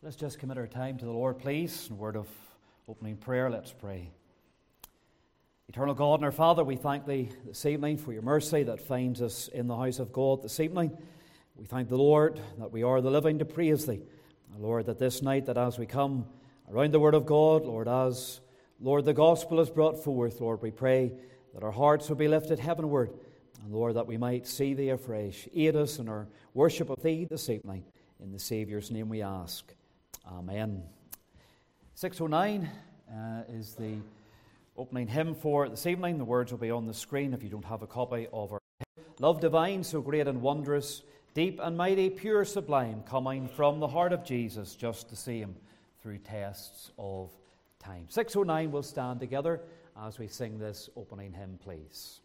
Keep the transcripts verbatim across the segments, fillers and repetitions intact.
Let's just commit our time to the Lord, please. In a word of opening prayer, let's pray. Eternal God and our Father, we thank Thee this evening for Your mercy that finds us in the house of God this evening. We thank the Lord that we are the living to praise Thee. Lord, that this night, that as we come around the Word of God, Lord, as, Lord, the gospel is brought forth, Lord, we pray that our hearts will be lifted heavenward. And Lord, that we might see Thee afresh. Aid us in our worship of Thee this evening. In the Saviour's name we ask. Amen. six oh nine uh, is the opening hymn for this evening. The words will be on the screen if you don't have a copy of our hymn. Love divine, so great and wondrous, deep and mighty, pure, sublime, coming from the heart of Jesus, just to see Him through tests of time. six oh nine will stand together as we sing this opening hymn, please.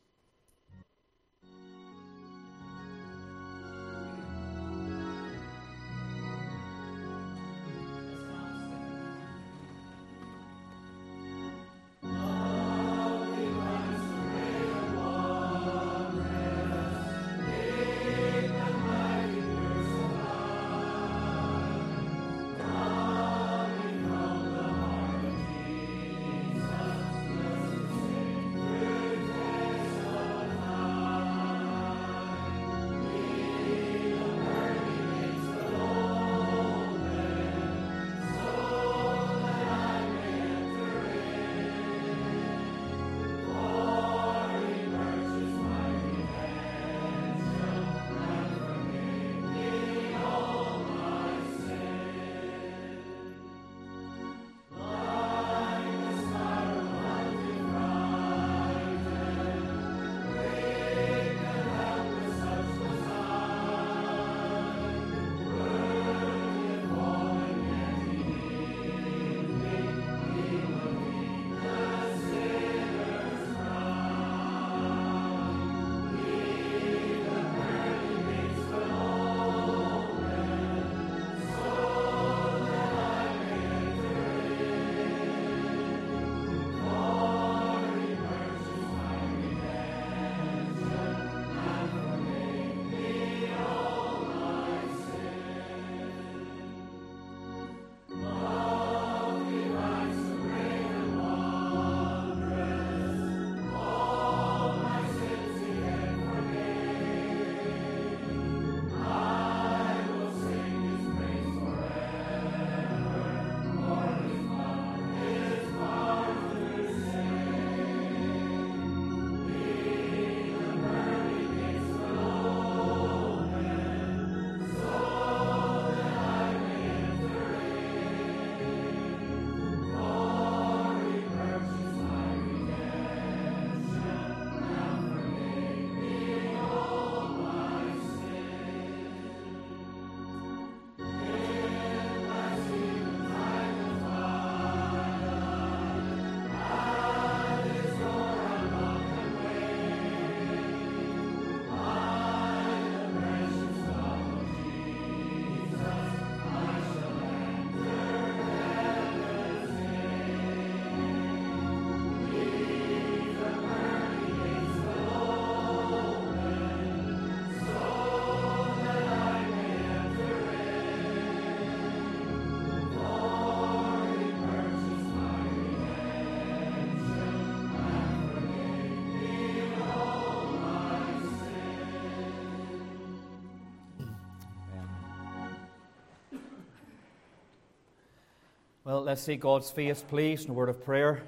Well, let's see God's face, please, in a word of prayer.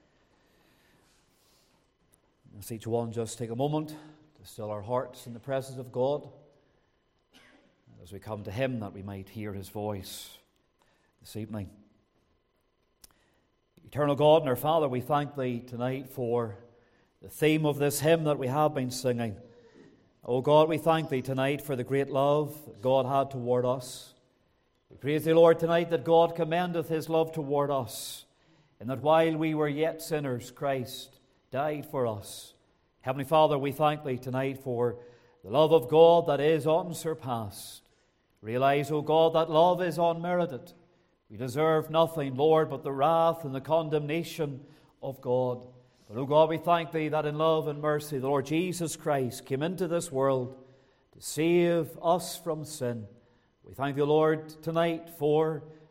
Let's each one just take a moment to still our hearts in the presence of God. As we come to Him, that we might hear His voice this evening. Eternal God and our Father, we thank Thee tonight for the theme of this hymn that we have been singing. Oh God, we thank Thee tonight for the great love that God had toward us. We praise Thee, Lord, tonight that God commendeth His love toward us, and that while we were yet sinners, Christ died for us. Heavenly Father, we thank Thee tonight for the love of God that is unsurpassed. Realize, O God, that love is unmerited. We deserve nothing, Lord, but the wrath and the condemnation of God. But, O God, we thank Thee that in love and mercy the Lord Jesus Christ came into this world to save us from sin. We thank Thee, Lord, tonight for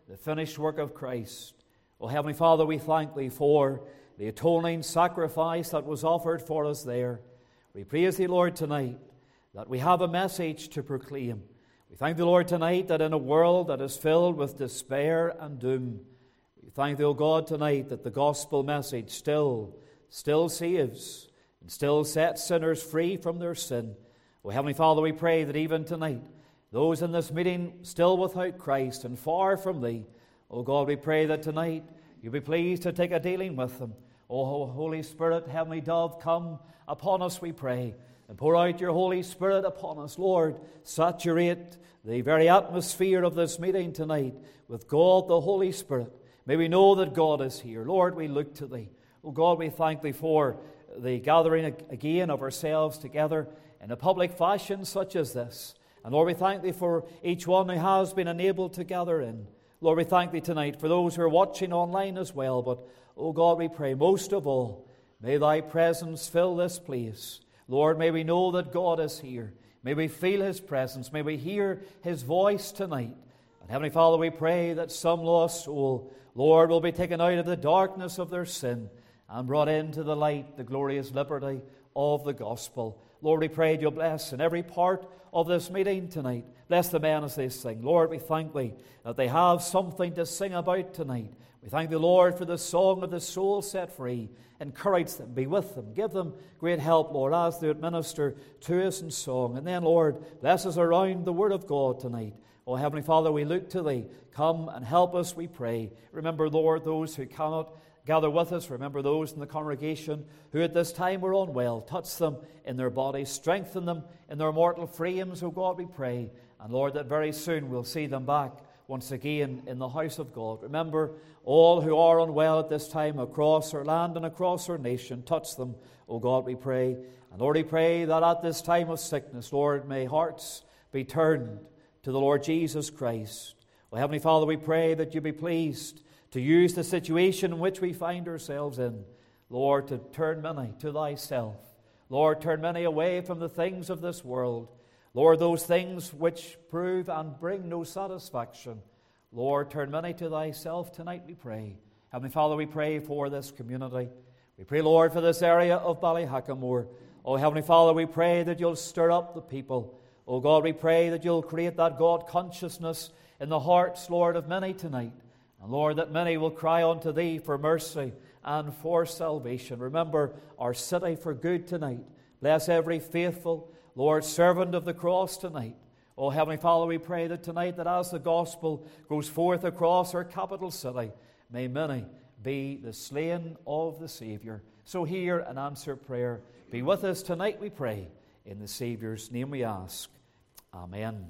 the finished work of Christ. O Heavenly Father, we thank Thee for the atoning sacrifice that was offered for us there. We praise Thee, Lord, tonight that we have a message to proclaim. We thank Thee, Lord, tonight that in a world that is filled with despair and doom, we thank Thee, O God, tonight that the gospel message still, still saves and still sets sinners free from their sin. O Heavenly Father, we pray that even tonight, those in this meeting still without Christ and far from Thee, O God, we pray that tonight You'll be pleased to take a dealing with them. O Holy Spirit, Heavenly Dove, come upon us, we pray, and pour out Your Holy Spirit upon us. Lord, saturate the very atmosphere of this meeting tonight with God the Holy Spirit. May we know that God is here. Lord, we look to Thee. O God, we thank Thee for the gathering again of ourselves together in a public fashion such as this. And Lord, we thank Thee for each one who has been enabled to gather in. Lord, we thank Thee tonight for those who are watching online as well. But, O God, we pray most of all, may Thy presence fill this place. Lord, may we know that God is here. May we feel His presence. May we hear His voice tonight. And Heavenly Father, we pray that some lost soul, Lord, will be taken out of the darkness of their sin and brought into the light, the glorious liberty of the gospel. Lord, we pray You'll bless in every part of this meeting tonight. Bless the men as they sing. Lord, we thank Thee that they have something to sing about tonight. We thank Thee, Lord, for the song of the soul set free. Encourage them, be with them, give them great help, Lord, as they administer to us in song. And then, Lord, bless us around the Word of God tonight. Oh, Heavenly Father, we look to Thee. Come and help us, we pray. Remember, Lord, those who cannot gather with us. Remember those in the congregation who at this time were unwell. Touch them in their bodies. Strengthen them in their mortal frames, O God, we pray. And Lord, that very soon we'll see them back once again in the house of God. Remember all who are unwell at this time across our land and across our nation. Touch them, O God, we pray. And Lord, we pray that at this time of sickness, Lord, may hearts be turned to the Lord Jesus Christ. O Heavenly Father, we pray that You be pleased to use the situation in which we find ourselves in, Lord, to turn many to Thyself. Lord, turn many away from the things of this world. Lord, those things which prove and bring no satisfaction. Lord, turn many to Thyself tonight, we pray. Heavenly Father, we pray for this community. We pray, Lord, for this area of Ballyhackamore. Oh, Heavenly Father, we pray that You'll stir up the people. Oh, God, we pray that You'll create that God consciousness in the hearts, Lord, of many tonight. And Lord, that many will cry unto Thee for mercy and for salvation. Remember our city for good tonight. Bless every faithful, Lord, servant of the cross tonight. Oh, Heavenly Father, we pray that tonight, that as the gospel goes forth across our capital city, may many be the slain of the Saviour. So hear and answer prayer. Be with us tonight, we pray. In the Saviour's name we ask. Amen.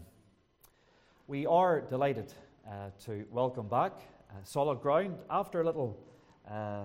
We are delighted uh, to welcome back uh, Solid Ground after a little uh,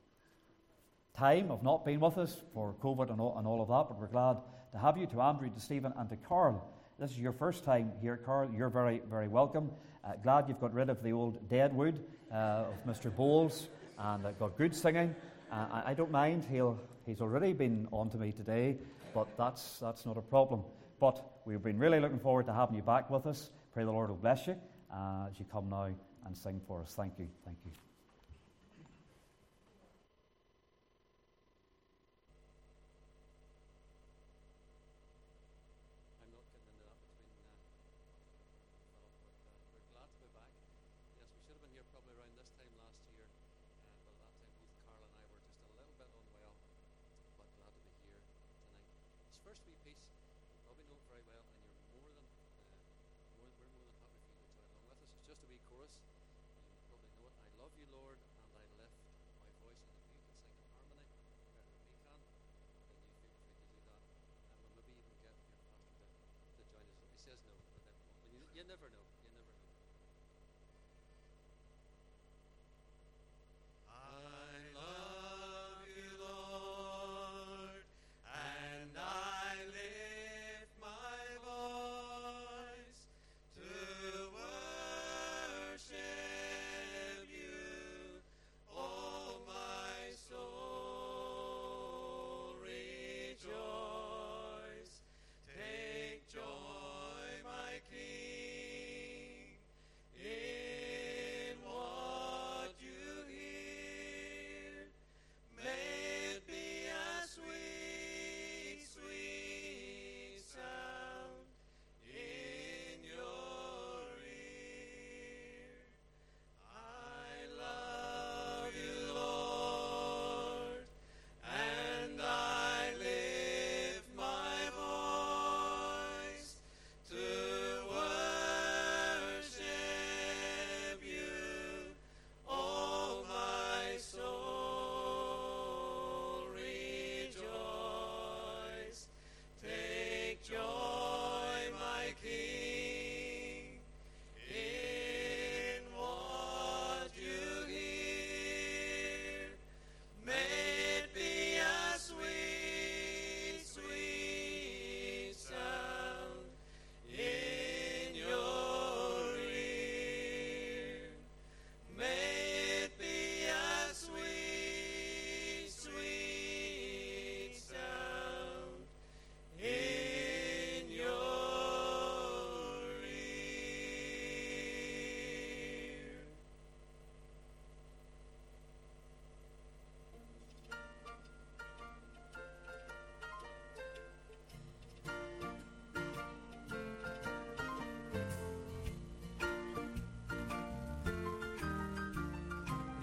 time of not being with us for COVID and all, and all of that, but we're glad to have you, to Andrew, to Stephen, and to Carl. This is your first time here, Carl. You're very, very welcome. Uh, glad you've got rid of the old dead wood uh, of Mister Bowles and uh, got good singing. Uh, I, I don't mind. He'll, he's already been on to me today, but that's, that's not a problem. But we've been really looking forward to having you back with us. Pray the Lord will bless you uh, as you come now and sing for us. Thank you. Thank you. You never know. You never know. I love You, Lord, and I lift my voice to worship You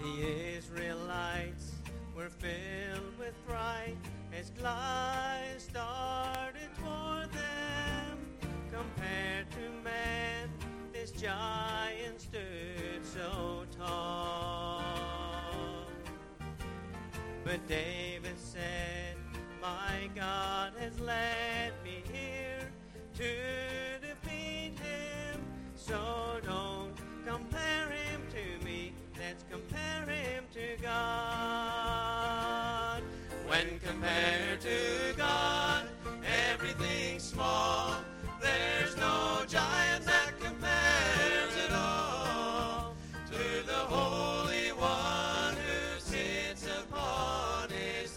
The Israelites were filled with fright as Goliath started toward them. Compared to man, this giant stood so tall. But David said, my God has led me here to defeat him. So don't compare him to me, let's compare him to God. When compared to God, everything's small. There's no giant that compares at all to the Holy One who sits upon his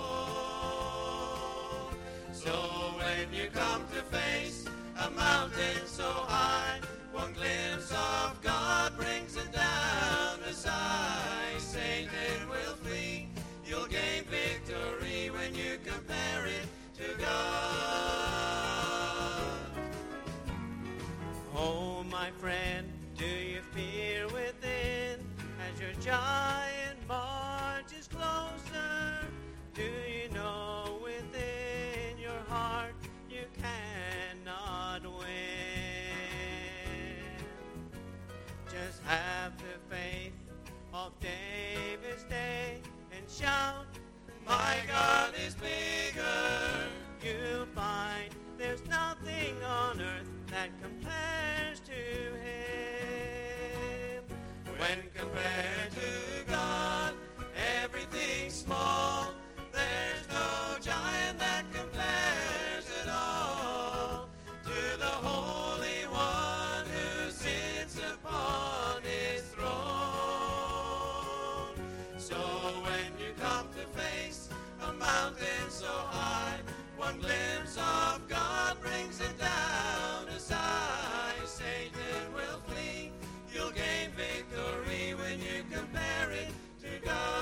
throne. So when you come to face a mountain so high, one glimpse of God brings it down to size. Satan will flee, you'll gain victory when you compare it to God. Oh, my friend, do you fear within as your giant marches closer? Do you know within your heart you cannot win? Just have the faith of David's day and shout, my God is bigger. You'll find there's nothing on earth that compares to him. When compared to God, everything's small. There's no giant that compares at all to the Holy One who sits upon his throne. So when you come to face a mountain so high, one glimpse of God brings it down to size. Satan will flee, you'll gain victory when you compare it to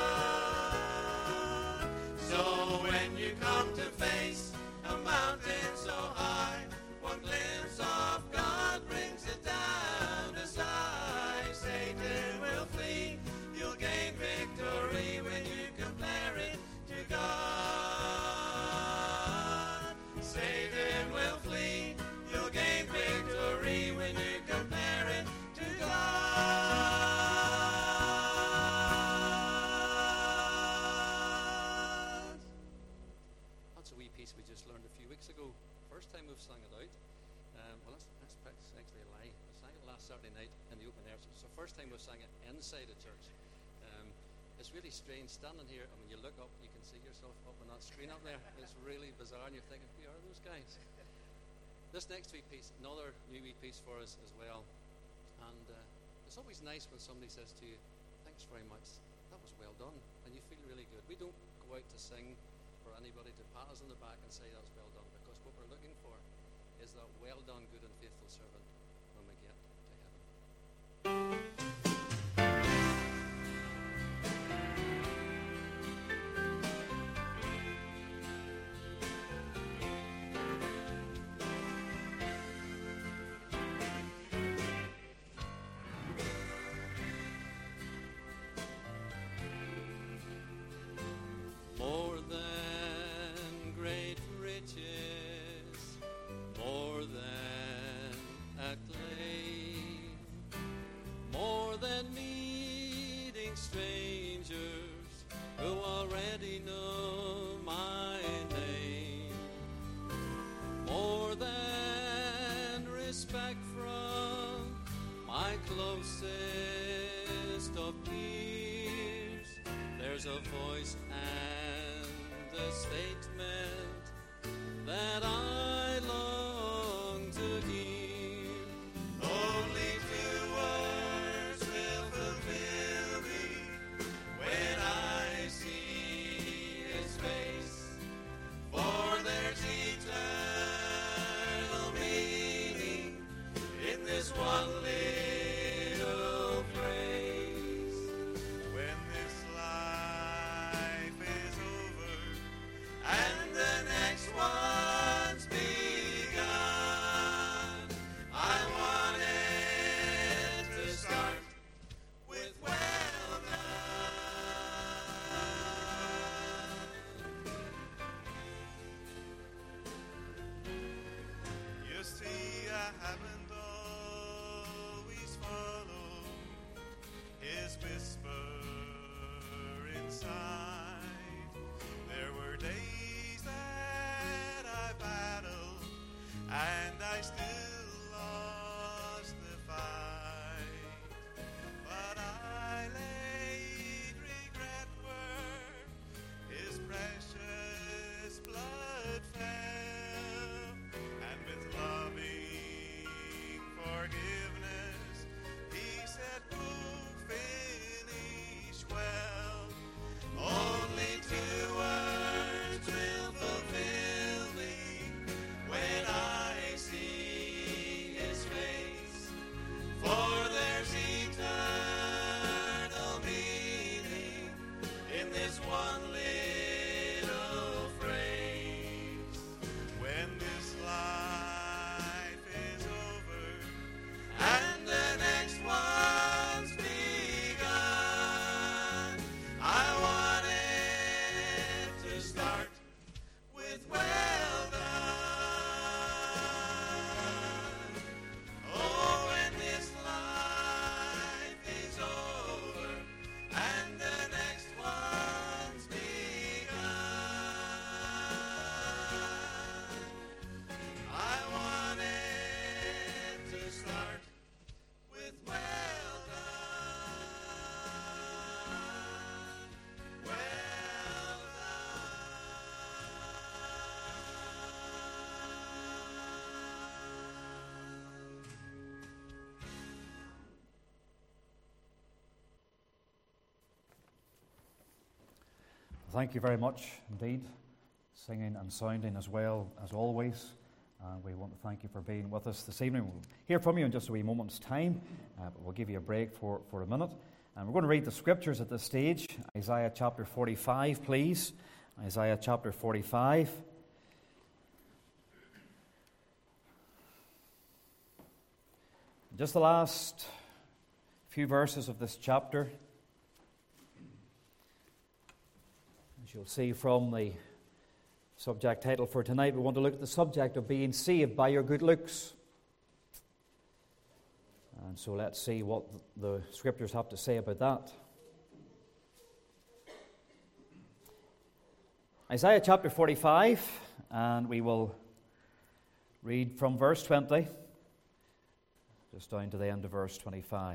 God. So when you come to face a mountain so high, one glimpse of God brings it down to size. Satan will flee, you'll gain victory when you compare it to God. Satan will flee, you'll gain victory when you compare it to God. That's a wee piece we just learned a few weeks ago. First time we've sung it out. Um, well, that's, that's, that's actually a lie. We sang it last Saturday night in the open air. So it's the first time we've sung it inside a church. Um, it's really strange standing here, and when you look up, you can see yourself up on that screen up there. It's really bizarre, and you're thinking, who are those guys? This next wee piece, another new wee piece for us as well. And uh, it's always nice when somebody says to you, thanks very much, that was well done, and you feel really good. We don't go out to sing for anybody to pat us on the back and say that was well done, because what we're looking for is that well done, good and faithful servant when we get to heaven. More than great riches, more than acclaim, more than meeting strangers who already know my name, more than respect from my closest of peers. There's a voice and a statement that I long to hear. Only two words will fulfill me when I see his face, for there's eternal meaning in this one little phrase. When this life is over and the next one's Thank you very much indeed, singing and sounding as well as always. And we want to thank you for being with us this evening. We'll hear from you in just a wee moment's time, uh, but we'll give you a break for, for a minute. And we're going to read the scriptures at this stage. Isaiah chapter forty-five, please. Isaiah chapter forty-five. Just the last few verses of this chapter. As you'll see from the subject title for tonight, we want to look at the subject of being saved by your good looks. And so let's see what the scriptures have to say about that. Isaiah chapter forty-five, and we will read from verse twenty, just down to the end of verse twenty-five.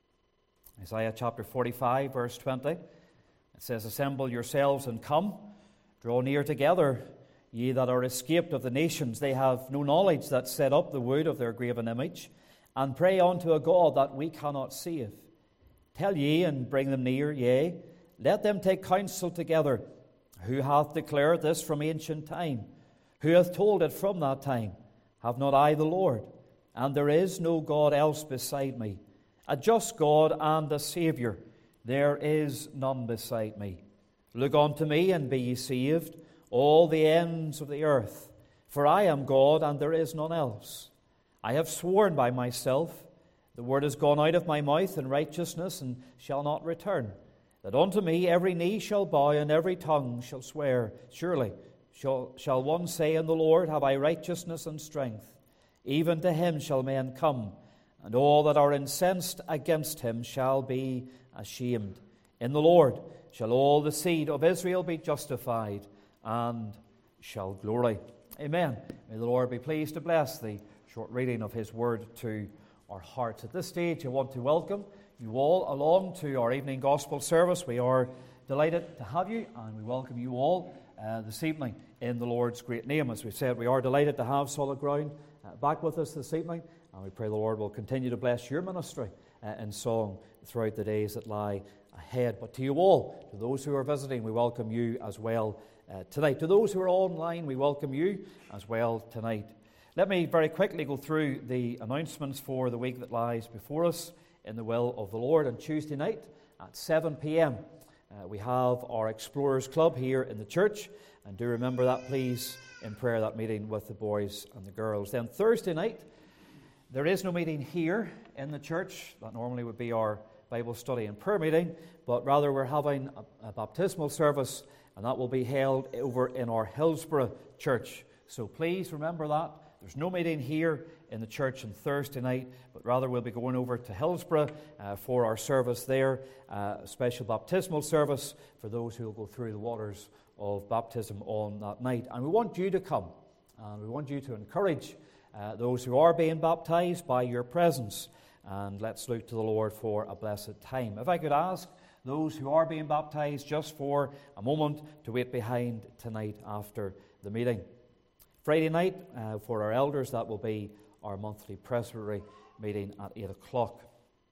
Isaiah chapter forty-five, verse twenty. It says, "Assemble yourselves and come, draw near together, ye that are escaped of the nations. They have no knowledge that set up the wood of their graven image, and pray unto a God that we cannot save. Tell ye, and bring them near, yea, let them take counsel together. Who hath declared this from ancient time? Who hath told it from that time? Have not I the Lord? And there is no God else beside me, a just God and a Saviour. There is none beside me. Look unto me, and be ye saved, all the ends of the earth. For I am God, and there is none else. I have sworn by myself, the word is gone out of my mouth in righteousness, and shall not return, that unto me every knee shall bow, and every tongue shall swear. Surely shall, shall one say in the Lord, have I righteousness and strength? Even to him shall men come, and all that are incensed against him shall be ashamed. In the Lord shall all the seed of Israel be justified, and shall glory." Amen. May the Lord be pleased to bless the short reading of His Word to our hearts. At this stage, I want to welcome you all along to our evening gospel service. We are delighted to have you, and we welcome you all uh, this evening in the Lord's great name. As we said, we are delighted to have Solid Ground uh, back with us this evening, and we pray the Lord will continue to bless your ministry uh, in song throughout the days that lie ahead. But to you all, to those who are visiting, we welcome you as well uh, tonight. To those who are online, we welcome you as well tonight. Let me very quickly go through the announcements for the week that lies before us in the will of the Lord. On Tuesday night at seven p.m. uh, we have our Explorers Club here in the church, and do remember that, please, in prayer, that meeting with the boys and the girls. Then Thursday night, there is no meeting here in the church. That normally would be our Bible study and prayer meeting, but rather we're having a, a baptismal service, and that will be held over in our Hillsborough church. So please remember that. There's no meeting here in the church on Thursday night, but rather we'll be going over to Hillsborough uh, for our service there, uh, a special baptismal service for those who will go through the waters of baptism on that night. And we want you to come, and we want you to encourage uh, those who are being baptized by your presence. And let's look to the Lord for a blessed time. If I could ask those who are being baptized just for a moment to wait behind tonight after the meeting. Friday night, uh, for our elders, that will be our monthly presbytery meeting at eight o'clock.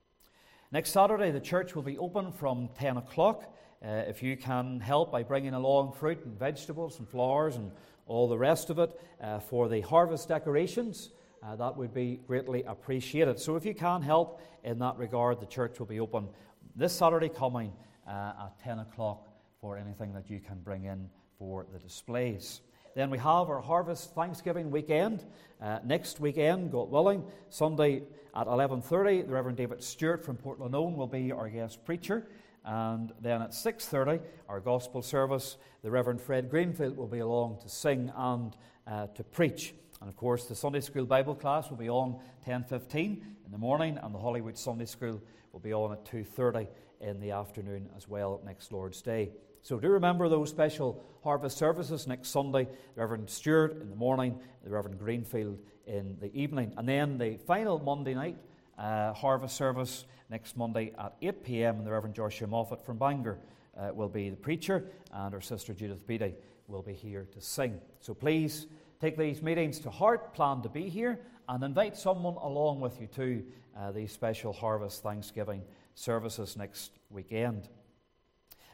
Next Saturday, the church will be open from ten o'clock. Uh, if you can help by bringing along fruit and vegetables and flowers and all the rest of it uh, for the harvest decorations, uh, that would be greatly appreciated. So if you can help in that regard, the church will be open this Saturday coming uh, at ten o'clock for anything that you can bring in for the displays. Then we have our Harvest Thanksgiving weekend. Uh, next weekend, God willing, Sunday at eleven thirty, the Reverend David Stewart from Portlandone will be our guest preacher. And then at six thirty, our gospel service, the Reverend Fred Greenfield will be along to sing and uh, to preach. And of course, the Sunday School Bible class will be on ten fifteen in the morning, and the Hollywood Sunday School will be on at two thirty in the afternoon as well next Lord's Day. So do remember those special harvest services next Sunday, the Reverend Stewart in the morning, the Reverend Greenfield in the evening. And then the final Monday night uh, harvest service next Monday at eight p.m. and the Reverend Joshua Moffat from Bangor uh, will be the preacher, and our sister Judith Beattie will be here to sing. So please take these meetings to heart, plan to be here, and invite someone along with you to uh, these special harvest Thanksgiving services next weekend.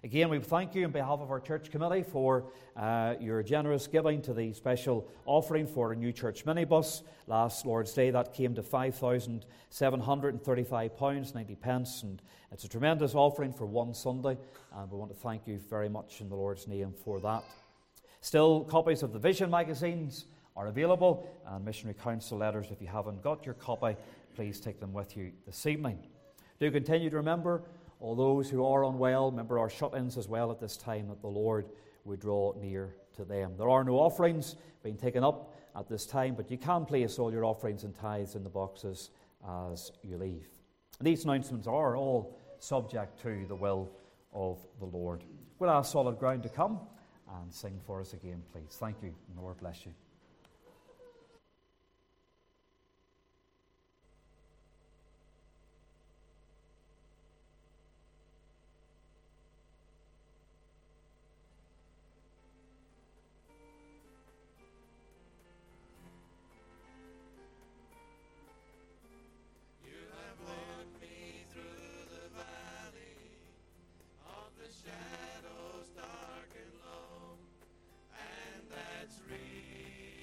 Again, we thank you on behalf of our church committee for uh, your generous giving to the special offering for a new church minibus. Last Lord's Day, that came to five thousand seven hundred thirty-five pounds ninety, and it's a tremendous offering for one Sunday, and we want to thank you very much in the Lord's name for that. Still, copies of the Vision magazines are available, and Missionary Council letters. If you haven't got your copy, please take them with you this evening. Do continue to remember all those who are unwell. Remember our shut-ins as well at this time, that the Lord would draw near to them. There are no offerings being taken up at this time, but you can place all your offerings and tithes in the boxes as you leave. And these announcements are all subject to the will of the Lord. We'll ask Solid Ground to come and sing for us again, please. Thank you, and the Lord bless you. Shadows dark and low, and that's real.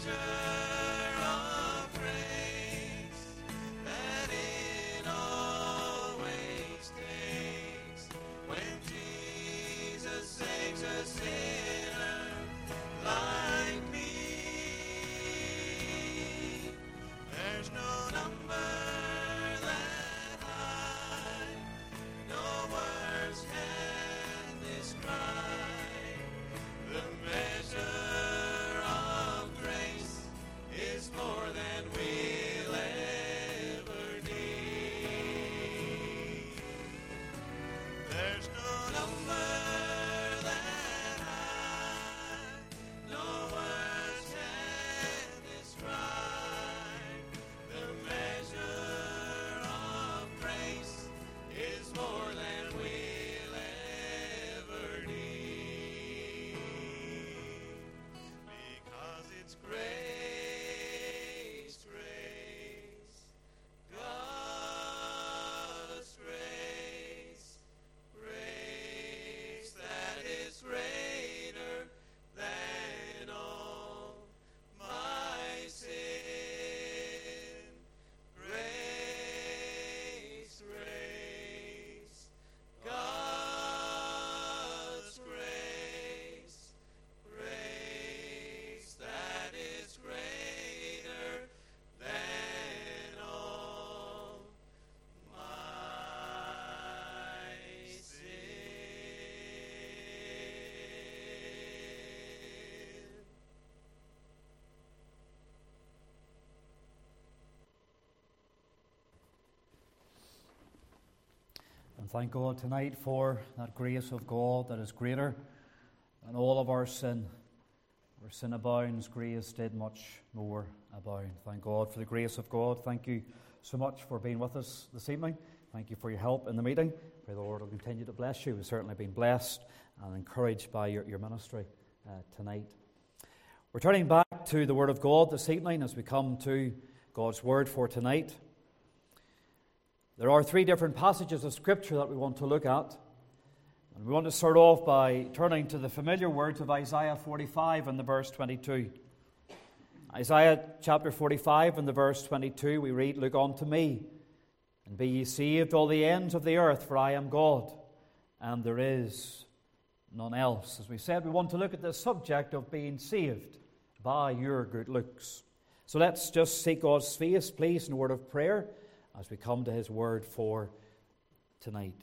And thank God tonight for that grace of God that is greater than all of our sin. Where sin abounds, grace did much more abound. Thank God for the grace of God. Thank you so much for being with us this evening. Thank you for your help in the meeting. Pray the Lord will continue to bless you. We've certainly been blessed and encouraged by your, your ministry uh, tonight. We're turning back to the Word of God this evening as we come to God's Word for tonight. There are three different passages of Scripture that we want to look at. And we want to start off by turning to the familiar words of Isaiah forty-five and the verse twenty-two. Isaiah chapter forty-five and the verse twenty-two, we read, "Look unto me, and be ye saved all the ends of the earth, for I am God, and there is none else." As we said, we want to look at the subject of being saved by your good looks. So let's just seek God's face, please, in a word of prayer as we come to His Word for tonight.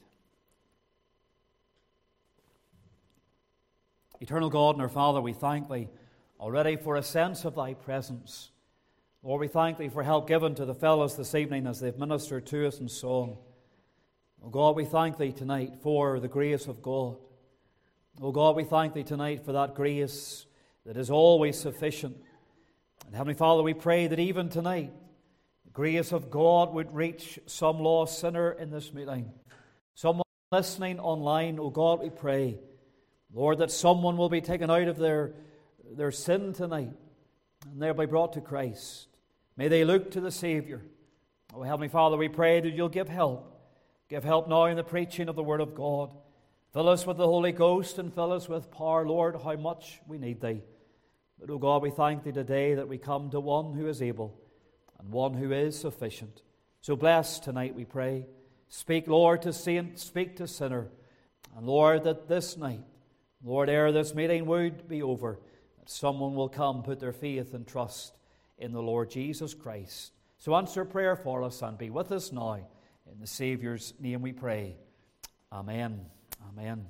Eternal God and our Father, we thank Thee already for a sense of Thy presence. Lord, we thank Thee for help given to the fellows this evening as they've ministered to us in song. Oh God, we thank Thee tonight for the grace of God. Oh God, we thank Thee tonight for that grace that is always sufficient. And Heavenly Father, we pray that even tonight, the grace of God would reach some lost sinner in this meeting. Someone listening online, oh God, we pray, Lord, that someone will be taken out of their, their sin tonight and they'll be brought to Christ. May they look to the Savior. Oh, Heavenly Father, we pray that You'll give help. Give help now in the preaching of the Word of God. Fill us with the Holy Ghost and fill us with power. Lord, how much we need Thee. But, oh God, we thank Thee today that we come to one who is able and one who is sufficient. So bless tonight, we pray. Speak, Lord, to saint, speak to sinner. And, Lord, that this night, Lord, ere this meeting would be over, that someone will come, put their faith and trust in the Lord Jesus Christ. So answer prayer for us and be with us now. In the Saviour's name we pray. Amen. Amen.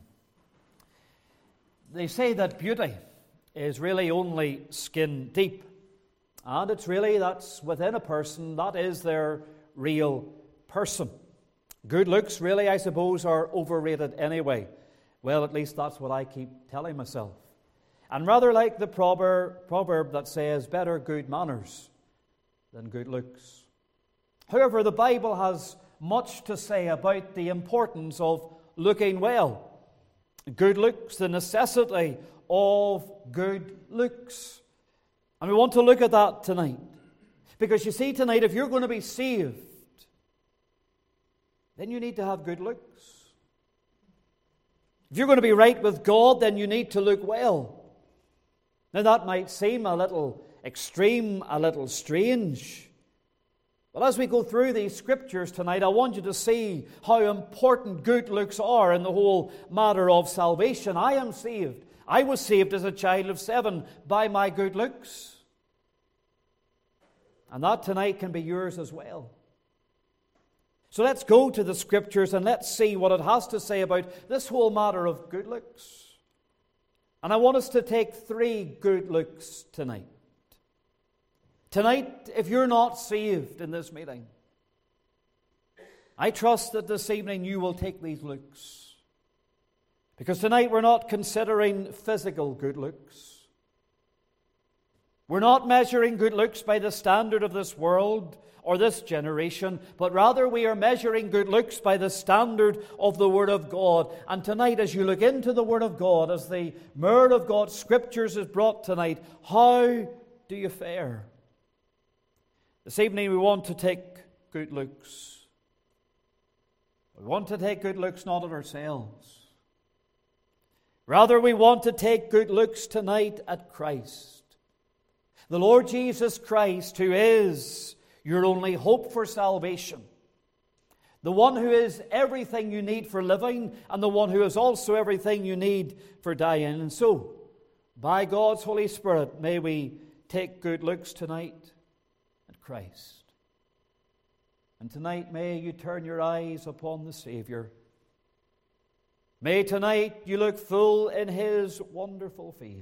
They say that beauty is really only skin deep. And it's really, that's within a person, that is their real person. Good looks really, I suppose, are overrated anyway. Well, at least that's what I keep telling myself. And rather like the proverb, proverb that says, better good manners than good looks. However, the Bible has much to say about the importance of looking well. Good looks, the necessity of good looks. And we want to look at that tonight. Because you see tonight, if you're going to be saved, then you need to have good looks. If you're going to be right with God, then you need to look well. Now that might seem a little extreme, a little strange. But as we go through these scriptures tonight, I want you to see how important good looks are in the whole matter of salvation. I am saved. I was saved as a child of seven by my good looks. And that tonight can be yours as well. So let's go to the scriptures and let's see what it has to say about this whole matter of good looks. And I want us to take three good looks tonight. Tonight, if you're not saved in this meeting, I trust that this evening you will take these looks. Because tonight we're not considering physical good looks. We're not measuring good looks by the standard of this world or this generation, but rather we are measuring good looks by the standard of the Word of God. And tonight, as you look into the Word of God, as the mirror of God's Scriptures is brought tonight, how do you fare? This evening we want to take good looks. We want to take good looks not at ourselves. Rather, we want to take good looks tonight at Christ. The Lord Jesus Christ, who is your only hope for salvation. The one who is everything you need for living, and the one who is also everything you need for dying. And so, by God's Holy Spirit, may we take good looks tonight at Christ. And tonight, may you turn your eyes upon the Savior. May tonight you look full in His wonderful face.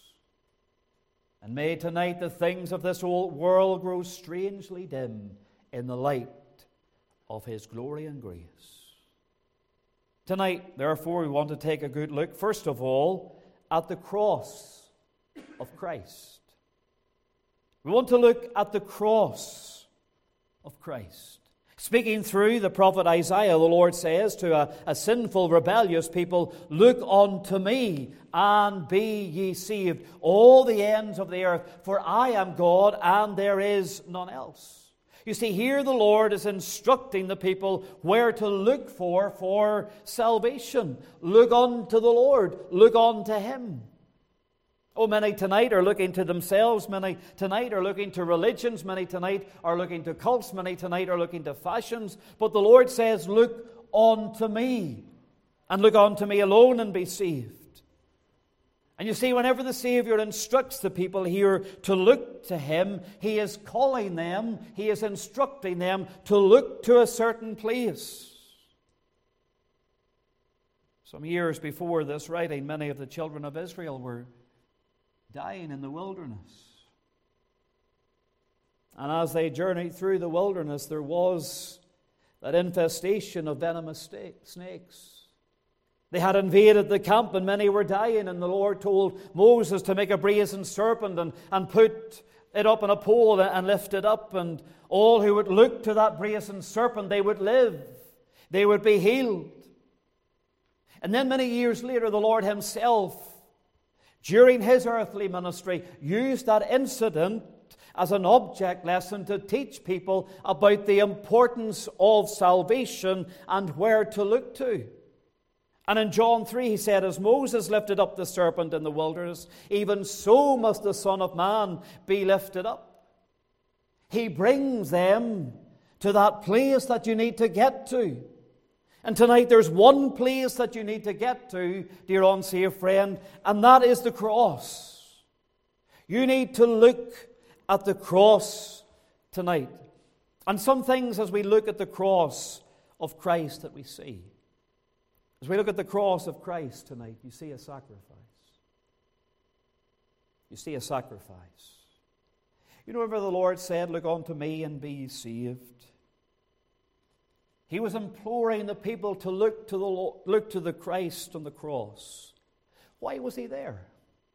And may tonight the things of this old world grow strangely dim in the light of His glory and grace. Tonight, therefore, we want to take a good look, first of all, at the cross of Christ. We want to look at the cross of Christ. Speaking through the prophet Isaiah, the Lord says to a, a sinful, rebellious people, "Look unto me, and be ye saved, all the ends of the earth, for I am God, and there is none else." You see, here the Lord is instructing the people where to look for for salvation. Look unto the Lord. Look unto Him. Oh, many tonight are looking to themselves. Many tonight are looking to religions. Many tonight are looking to cults. Many tonight are looking to fashions. But the Lord says, "Look unto me, and look unto me alone, and be saved." And you see, whenever the Savior instructs the people here to look to Him, He is calling them, He is instructing them to look to a certain place. Some years before this writing, many of the children of Israel were dying in the wilderness. And as they journeyed through the wilderness, there was that infestation of venomous snakes. They had invaded the camp, and many were dying, and the Lord told Moses to make a brazen serpent and, and put it up on a pole and lift it up, and all who would look to that brazen serpent, they would live. They would be healed. And then many years later, the Lord Himself, during His earthly ministry, used that incident as an object lesson to teach people about the importance of salvation and where to look to. And in John three, He said, "As Moses lifted up the serpent in the wilderness, even so must the Son of Man be lifted up." He brings them to that place that you need to get to. And tonight there's one place that you need to get to, dear unsaved friend, and that is the cross. You need to look at the cross tonight. And some things as we look at the cross of Christ that we see. As we look at the cross of Christ tonight, you see a sacrifice. You see a sacrifice. You know, whenever the Lord said, "Look unto me and be ye saved," He was imploring the people to look to the Lord, look to the Christ on the cross. Why was He there?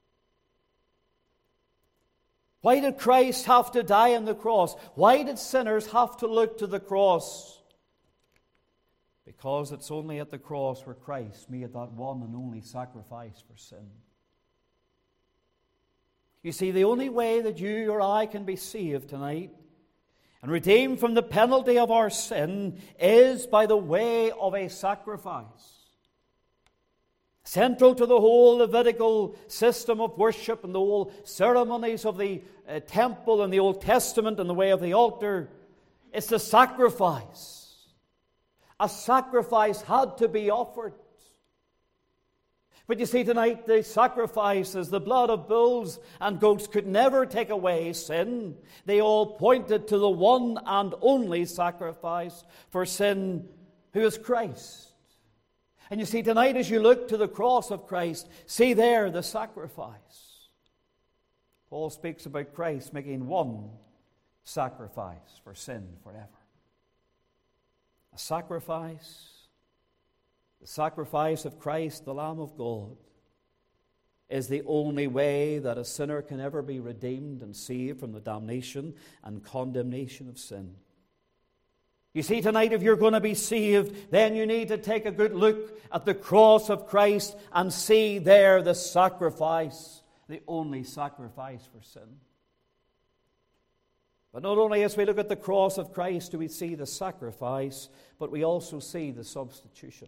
Why did Christ have to die on the cross? Why did sinners have to look to the cross? Because it's only at the cross where Christ made that one and only sacrifice for sin. You see, the only way that you or I can be saved tonight and redeemed from the penalty of our sin is by the way of a sacrifice. Central to the whole Levitical system of worship and the whole ceremonies of the uh, temple and the Old Testament and the way of the altar, it's the sacrifice. A sacrifice had to be offered. But you see, tonight the sacrifices, the blood of bulls and goats could never take away sin. They all pointed to the one and only sacrifice for sin, who is Christ. And you see, tonight as you look to the cross of Christ, see there the sacrifice. Paul speaks about Christ making one sacrifice for sin forever. A sacrifice. The sacrifice of Christ, the Lamb of God, is the only way that a sinner can ever be redeemed and saved from the damnation and condemnation of sin. You see, tonight, if you're going to be saved, then you need to take a good look at the cross of Christ and see there the sacrifice, the only sacrifice for sin. But not only as we look at the cross of Christ do we see the sacrifice, but we also see the substitution.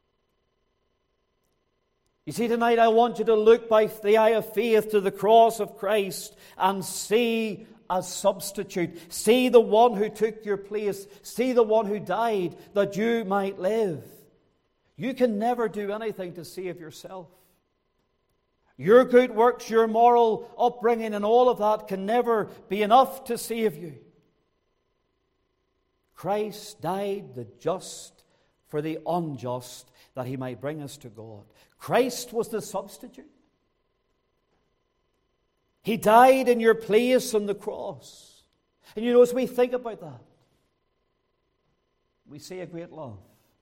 You see, tonight I want you to look by the eye of faith to the cross of Christ and see a substitute. See the one who took your place. See the one who died that you might live. You can never do anything to save yourself. Your good works, your moral upbringing and all of that can never be enough to save you. Christ died the just for the unjust, that he might bring us to God. Christ was the substitute. He died in your place on the cross. And you know, as we think about that, we see a great love.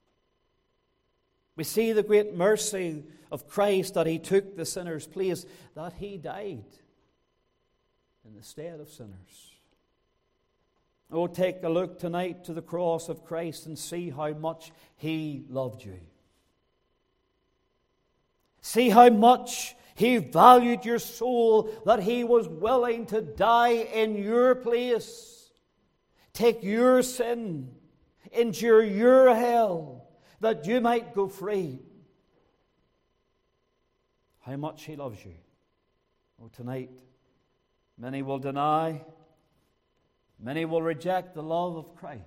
We see the great mercy of Christ, that he took the sinner's place, that he died in the stead of sinners. Oh, take a look tonight to the cross of Christ and see how much he loved you. See how much he valued your soul, that he was willing to die in your place, take your sin, endure your hell, that you might go free. How much he loves you. Oh, tonight, many will deny, many will reject the love of Christ.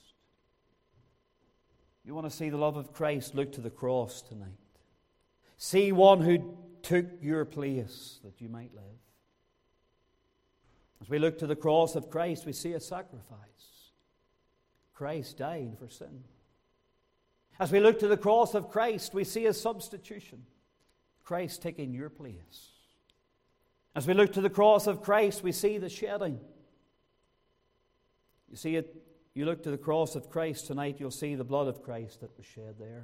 You want to see the love of Christ? Look to the cross tonight. See one who took your place that you might live. As we look to the cross of Christ, we see a sacrifice. Christ died for sin. As we look to the cross of Christ, we see a substitution. Christ taking your place. As we look to the cross of Christ, we see the shedding. You see it, you look to the cross of Christ tonight, you'll see the blood of Christ that was shed there.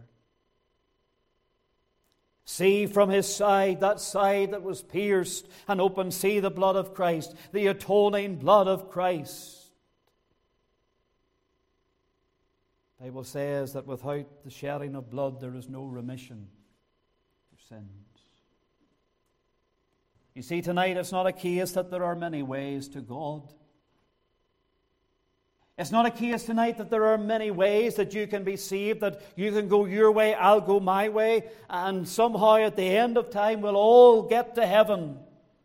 See from his side, that side that was pierced and open, see the blood of Christ, the atoning blood of Christ. The Bible says that without the shedding of blood there is no remission for sins. You see, tonight it's not a case that there are many ways to God. It's not a case tonight that there are many ways that you can be saved, that you can go your way, I'll go my way, and somehow at the end of time we'll all get to heaven.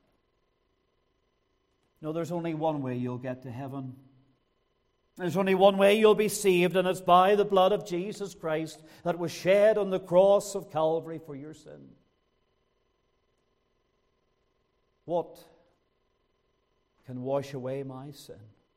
No, there's only one way you'll get to heaven. There's only one way you'll be saved, and it's by the blood of Jesus Christ that was shed on the cross of Calvary for your sin. What can wash away my sin?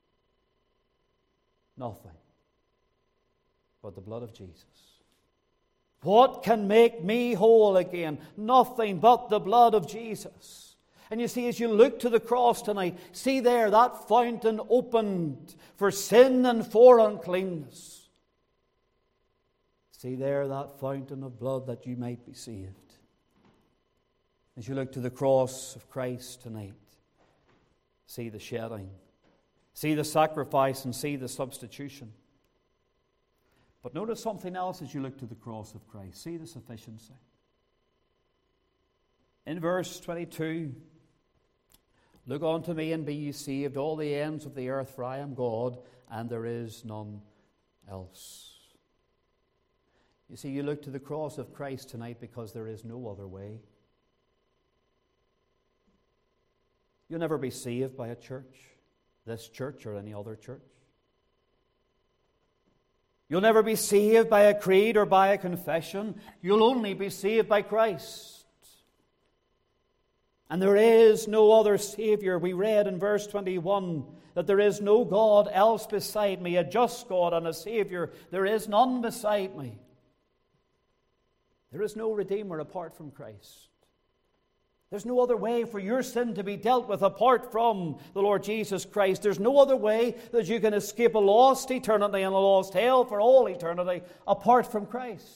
Nothing but the blood of Jesus. What can make me whole again? Nothing but the blood of Jesus. And you see, as you look to the cross tonight, see there that fountain opened for sin and for uncleanness. See there that fountain of blood that you might be saved. As you look to the cross of Christ tonight, see the shedding. See the sacrifice and see the substitution. But notice something else as you look to the cross of Christ. See the sufficiency. In verse twenty-two, look unto me and be ye saved, all the ends of the earth, for I am God, and there is none else. You see, you look to the cross of Christ tonight because there is no other way. You'll never be saved by a church, this church or any other church. You'll never be saved by a creed or by a confession. You'll only be saved by Christ. And there is no other Savior. We read in verse twenty-one that there is no God else beside me, a just God and a Savior. There is none beside me. There is no Redeemer apart from Christ. There's no other way for your sin to be dealt with apart from the Lord Jesus Christ. There's no other way that you can escape a lost eternity and a lost hell for all eternity apart from Christ.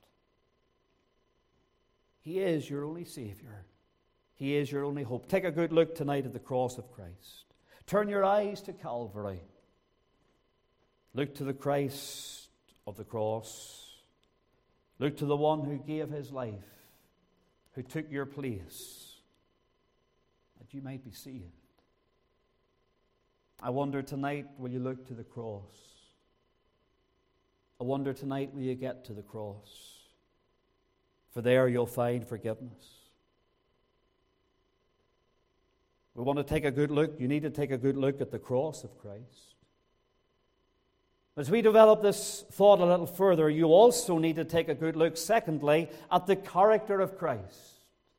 He is your only Savior. He is your only hope. Take a good look tonight at the cross of Christ. Turn your eyes to Calvary. Look to the Christ of the cross. Look to the one who gave his life, who took your place, that you might be saved. I wonder tonight, will you look to the cross? I wonder tonight, will you get to the cross? For there you'll find forgiveness. We want to take a good look. You need to take a good look at the cross of Christ. As we develop this thought a little further, you also need to take a good look, secondly, at the character of Christ.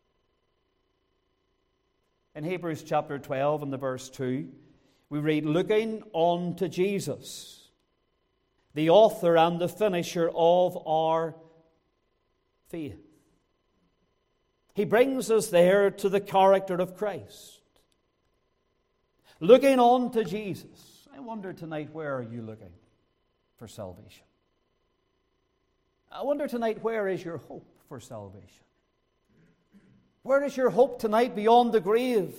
In Hebrews chapter twelve and the verse two, we read, looking on to Jesus, the author and the finisher of our faith. He brings us there to the character of Christ. Looking on to Jesus. I wonder tonight, where are you looking for salvation? I wonder tonight, where is your hope for salvation? Where is your hope tonight beyond the grave?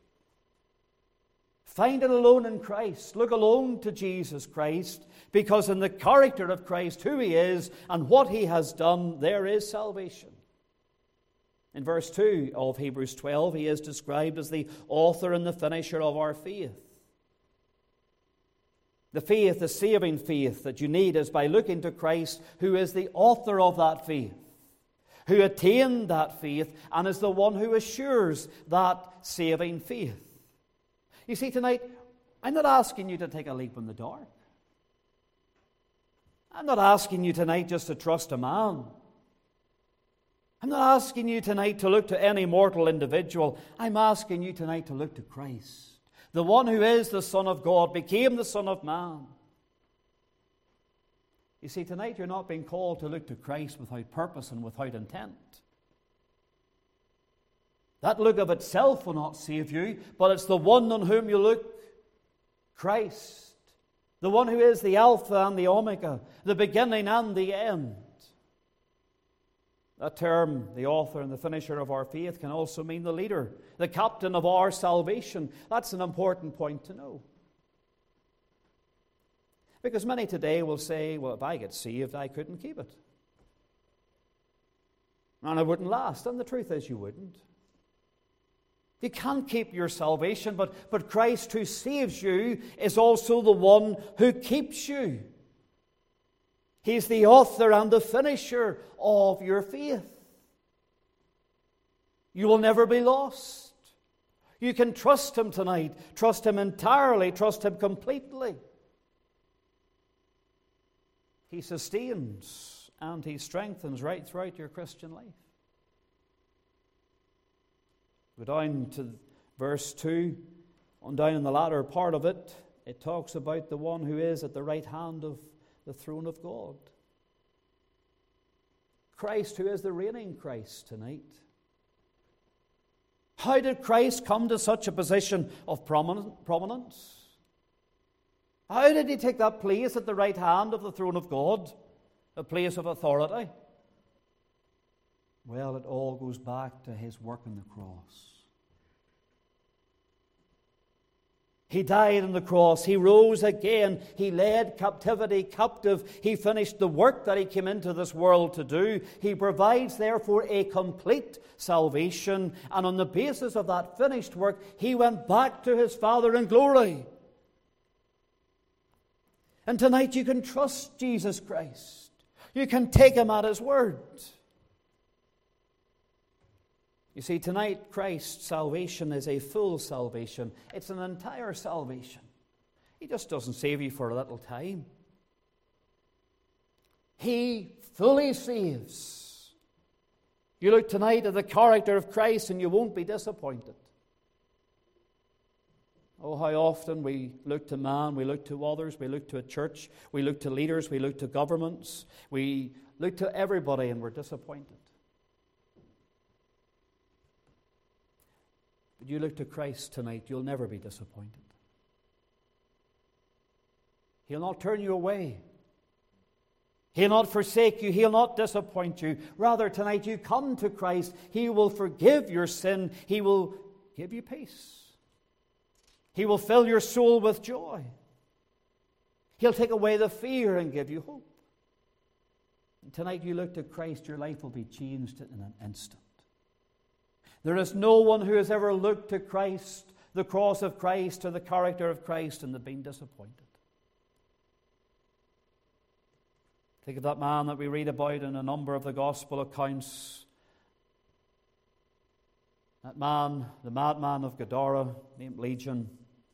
Find it alone in Christ. Look alone to Jesus Christ, because in the character of Christ, who He is and what He has done, there is salvation. In verse two of Hebrews twelve, He is described as the author and the finisher of our faith. The faith, the saving faith that you need, is by looking to Christ, who is the author of that faith, who attained that faith, and is the one who assures that saving faith. You see, tonight, I'm not asking you to take a leap in the dark. I'm not asking you tonight just to trust a man. I'm not asking you tonight to look to any mortal individual. I'm asking you tonight to look to Christ, the one who is the Son of God, became the Son of Man. You see, tonight you're not being called to look to Christ without purpose and without intent. That look of itself will not save you, but it's the one on whom you look, Christ, the one who is the Alpha and the Omega, the beginning and the end. That term, the author and the finisher of our faith, can also mean the leader, the captain of our salvation. That's an important point to know. Because many today will say, well, if I get saved, I couldn't keep it. And it wouldn't last. And the truth is, you wouldn't. You can't keep your salvation, but, but Christ who saves you is also the one who keeps you. He's the author and the finisher of your faith. You will never be lost. You can trust Him tonight. Trust Him entirely. Trust Him completely. He sustains and He strengthens right throughout your Christian life. Go down to verse two. On down in the latter part of it, it talks about the one who is at the right hand of the throne of God. Christ, who is the reigning Christ tonight. How did Christ come to such a position of prominence? How did He take that place at the right hand of the throne of God, a place of authority? Well, it all goes back to His work on the cross. He died on the cross. He rose again. He led captivity captive. He finished the work that He came into this world to do. He provides, therefore, a complete salvation. And on the basis of that finished work, He went back to His Father in glory. And tonight you can trust Jesus Christ. You can take him at his word. You see, tonight, Christ's salvation is a full salvation. It's an entire salvation. He just doesn't save you for a little time. He fully saves. You look tonight at the character of Christ and you won't be disappointed. Oh, how often we look to man, we look to others, we look to a church, we look to leaders, we look to governments, we look to everybody and we're disappointed. But you look to Christ tonight, you'll never be disappointed. He'll not turn you away. He'll not forsake you. He'll not disappoint you. Rather, tonight you come to Christ. He will forgive your sin. He will give you peace. He will fill your soul with joy. He'll take away the fear and give you hope. And tonight you look to Christ, your life will be changed in an instant. There is no one who has ever looked to Christ, the cross of Christ, or the character of Christ, and been disappointed. Think of that man that we read about in a number of the gospel accounts. That man, the madman of Gadara, named Legion.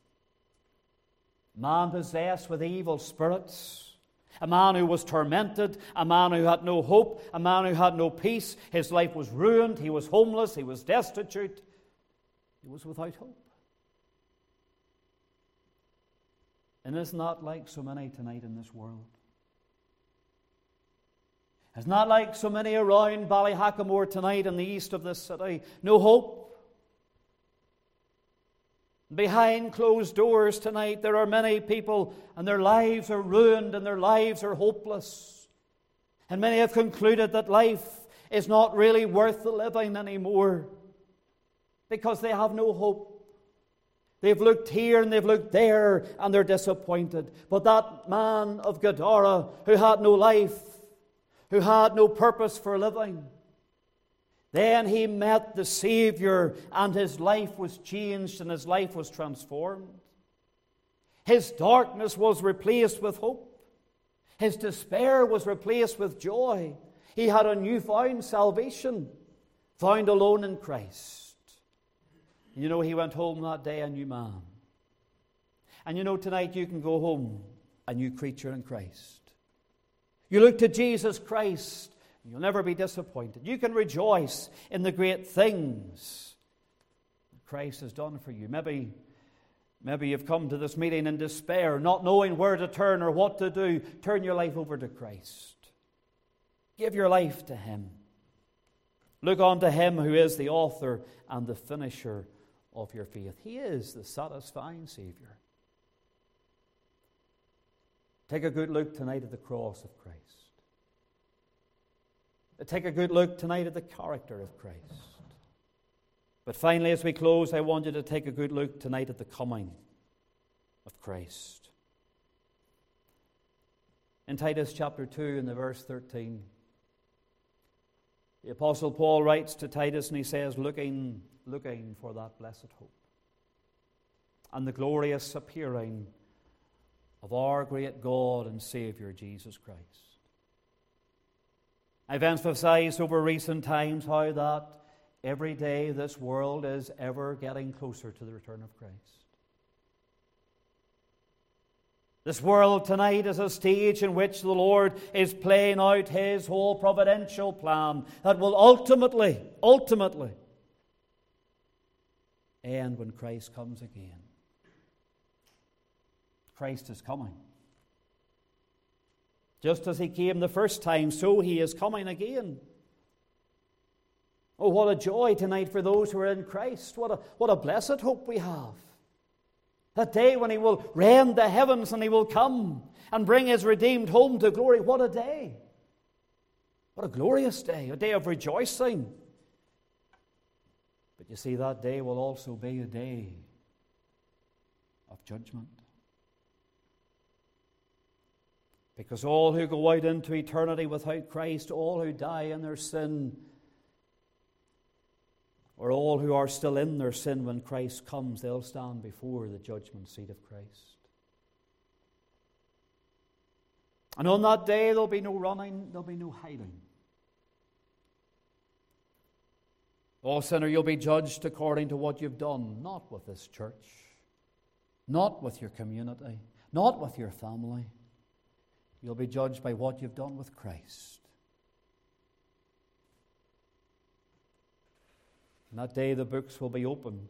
A man possessed with evil spirits. A man who was tormented. A man who had no hope. A man who had no peace. His life was ruined. He was homeless. He was destitute. He was without hope. And isn't that like so many tonight in this world? It's not like so many around Ballyhackamore tonight in the east of this city. No hope. Behind closed doors tonight, there are many people and their lives are ruined and their lives are hopeless. And many have concluded that life is not really worth the living anymore because they have no hope. They've looked here and they've looked there and they're disappointed. But that man of Gadara who had no life, who had no purpose for living, then he met the Savior and his life was changed and his life was transformed. His darkness was replaced with hope. His despair was replaced with joy. He had a newfound salvation, found alone in Christ. You know, he went home that day a new man. And you know, tonight you can go home a new creature in Christ. You look to Jesus Christ, and you'll never be disappointed. You can rejoice in the great things that Christ has done for you. Maybe, maybe you've come to this meeting in despair, not knowing where to turn or what to do. Turn your life over to Christ. Give your life to Him. Look on to Him who is the author and the finisher of your faith. He is the satisfying Savior. Take a good look tonight at the cross of Christ. Take a good look tonight at the character of Christ. But finally, as we close, I want you to take a good look tonight at the coming of Christ. In Titus chapter two, in the verse thirteen, the Apostle Paul writes to Titus and he says, looking, looking for that blessed hope and the glorious appearing of our great God and Savior, Jesus Christ. I've emphasized over recent times how that every day this world is ever getting closer to the return of Christ. This world tonight is a stage in which the Lord is playing out His whole providential plan that will ultimately, ultimately end when Christ comes again. Christ is coming. Just as He came the first time, so He is coming again. Oh, what a joy tonight for those who are in Christ. What a, what a blessed hope we have. That day when He will rend the heavens and He will come and bring His redeemed home to glory. What a day. What a glorious day. A day of rejoicing. But you see, that day will also be a day of judgment. Because all who go out into eternity without Christ, all who die in their sin, or all who are still in their sin when Christ comes, they'll stand before the judgment seat of Christ. And on that day there'll be no running, there'll be no hiding. Oh, sinner, you'll be judged according to what you've done, not with this church, not with your community, not with your family. You'll be judged by what you've done with Christ. And that day the books will be opened.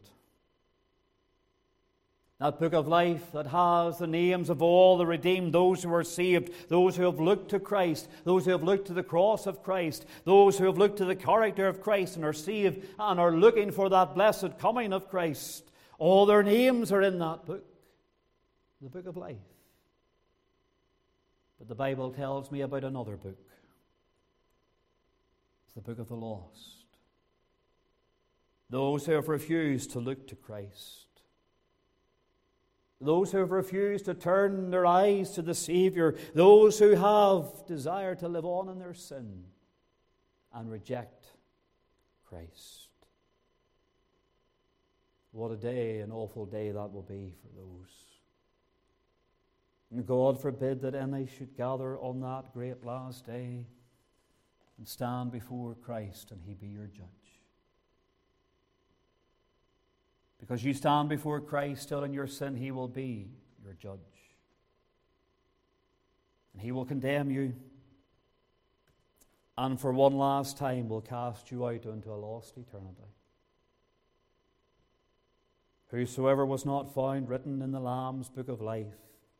That book of life that has the names of all the redeemed, those who are saved, those who have looked to Christ, those who have looked to the cross of Christ, those who have looked to the character of Christ and are saved and are looking for that blessed coming of Christ. All their names are in that book, the book of life. But the Bible tells me about another book. It's the book of the lost. Those who have refused to look to Christ. Those who have refused to turn their eyes to the Savior. Those who have desired to live on in their sin and reject Christ. What a day, an awful day that will be for those. And God forbid that any should gather on that great last day and stand before Christ and He be your judge. Because you stand before Christ still in your sin, He will be your judge. And He will condemn you. And for one last time will cast you out into a lost eternity. Whosoever was not found written in the Lamb's book of life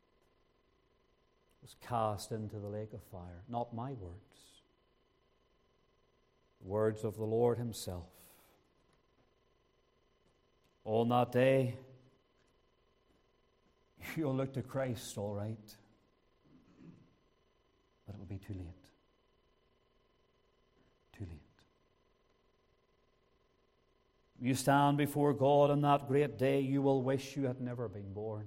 was cast into the lake of fire. Not my words. The words of the Lord Himself. On that day, you'll look to Christ, all right, but it will be too late. Too late. You stand before God on that great day, you will wish you had never been born.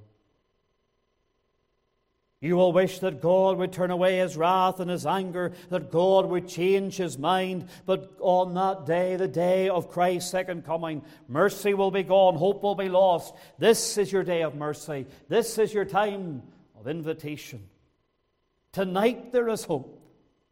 You will wish that God would turn away His wrath and His anger, that God would change His mind. But on that day, the day of Christ's second coming, mercy will be gone, hope will be lost. This is your day of mercy. This is your time of invitation. Tonight there is hope.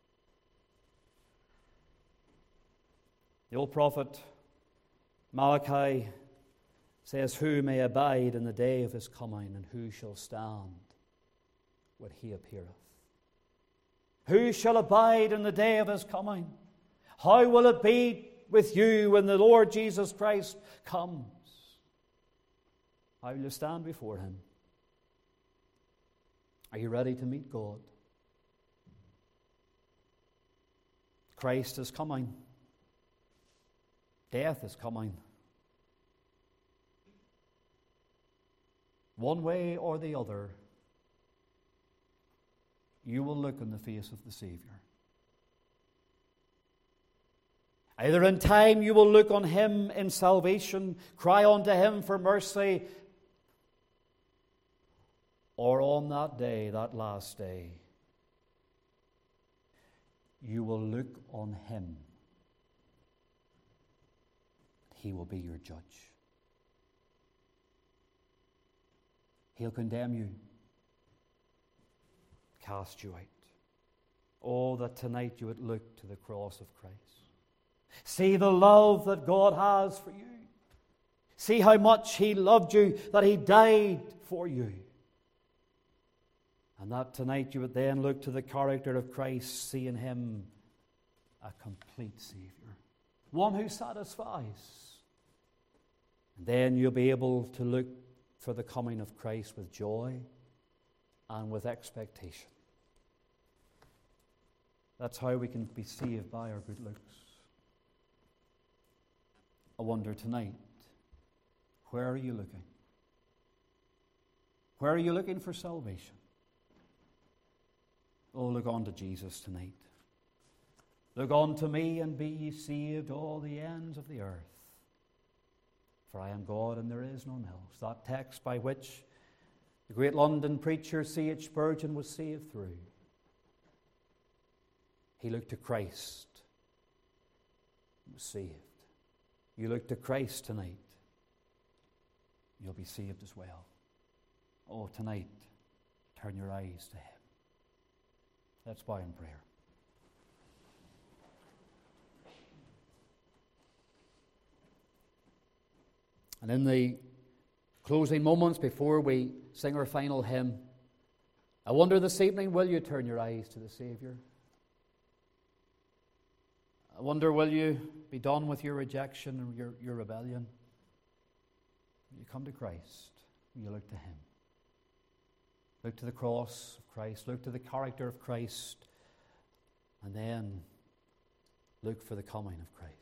The old prophet Malachi says, "Who may abide in the day of His coming, and who shall stand when He appeareth?" Who shall abide in the day of His coming? How will it be with you when the Lord Jesus Christ comes? How will you stand before Him? Are you ready to meet God? Christ is coming. Death is coming. One way or the other, you will look in the face of the Savior. Either in time you will look on Him in salvation, cry unto Him for mercy, or on that day, that last day, you will look on Him. He will be your judge. He'll condemn you, cast you out. Oh, that tonight you would look to the cross of Christ. See the love that God has for you. See how much He loved you, that He died for you. And that tonight you would then look to the character of Christ, see in Him a complete Savior, one who satisfies. And then you'll be able to look for the coming of Christ with joy and with expectation. That's how we can be saved, by our good looks. I wonder tonight, where are you looking? Where are you looking for salvation? Oh, look on to Jesus tonight. Look on to me, and be ye saved, all the ends of the earth. For I am God, and there is none else. That text by which the great London preacher C H Spurgeon was saved through. He looked to Christ and was saved. You look to Christ tonight, you'll be saved as well. Oh, tonight, turn your eyes to Him. Let's bow in prayer. And in the closing moments before we sing our final hymn, I wonder this evening, will you turn your eyes to the Saviour? I wonder, will you be done with your rejection and your, your rebellion? Will you come to Christ? Will you look to Him? Look to the cross of Christ. Look to the character of Christ. And then look for the coming of Christ.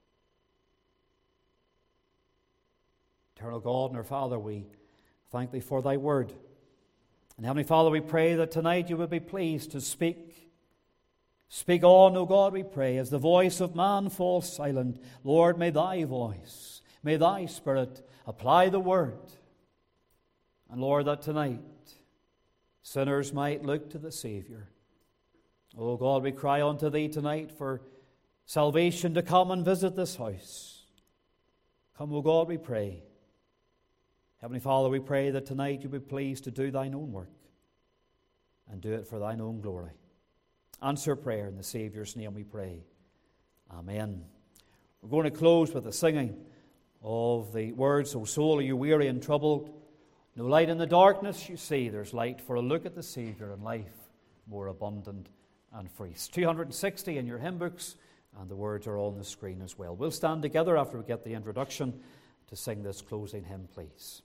Eternal God and our Father, we thank Thee for Thy word. And Heavenly Father, we pray that tonight You would be pleased to speak. Speak on, O God, we pray, as the voice of man falls silent. Lord, may Thy voice, may Thy Spirit apply the word. And Lord, that tonight sinners might look to the Saviour. O God, we cry unto Thee tonight for salvation to come and visit this house. Come, O God, we pray. Heavenly Father, we pray that tonight You be pleased to do Thine own work and do it for Thine own glory. Answer prayer in the Saviour's name we pray. Amen. We're going to close with the singing of the words, O soul, are you weary and troubled? No light in the darkness you see, there's light for a look at the Saviour and life more abundant and free. It's two hundred sixty in your hymn books, and the words are on the screen as well. We'll stand together after we get the introduction to sing this closing hymn, please.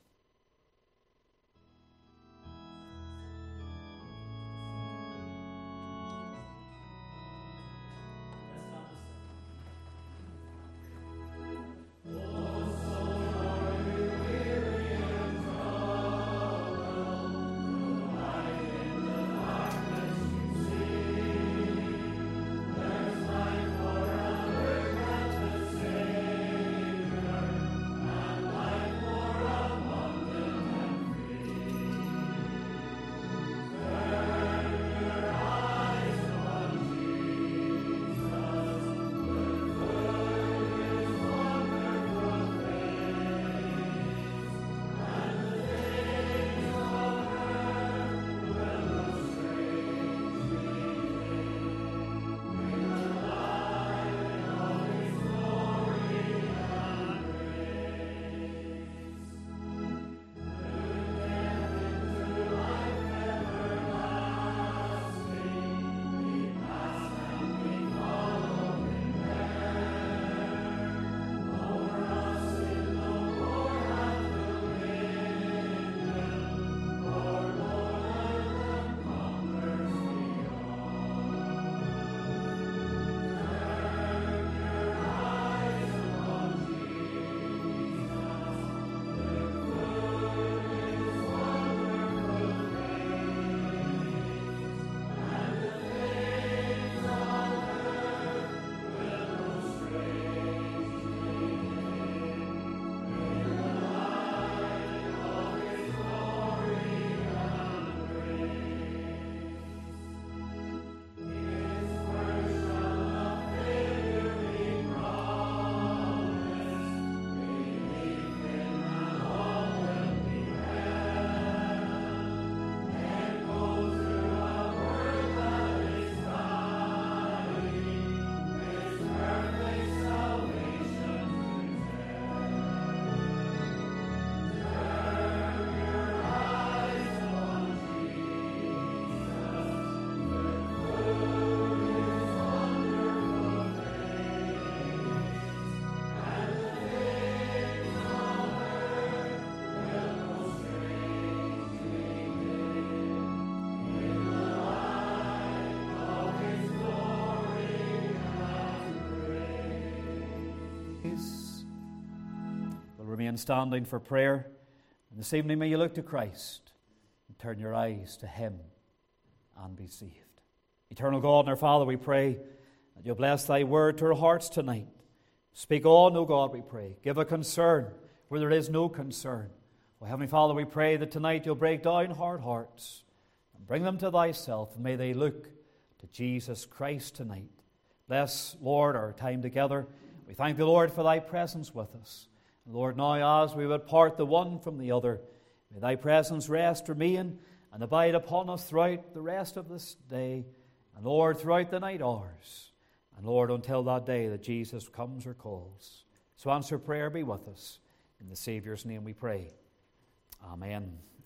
Remain standing for prayer. And this evening may you look to Christ and turn your eyes to Him and be saved. Eternal God and our Father, we pray that You'll bless Thy word to our hearts tonight. Speak on, O God, we pray. Give a concern where there is no concern. O Heavenly Father, we pray that tonight You'll break down hard hearts and bring them to Thyself, and may they look to Jesus Christ tonight. Bless, Lord, our time together. We thank the Lord for Thy presence with us. Lord, now as we would part the one from the other, may Thy presence rest, remain, and abide upon us throughout the rest of this day And Lord, throughout the night hours, and Lord, until that day that Jesus comes or calls. So answer prayer, be with us. In the Saviour's name we pray. Amen.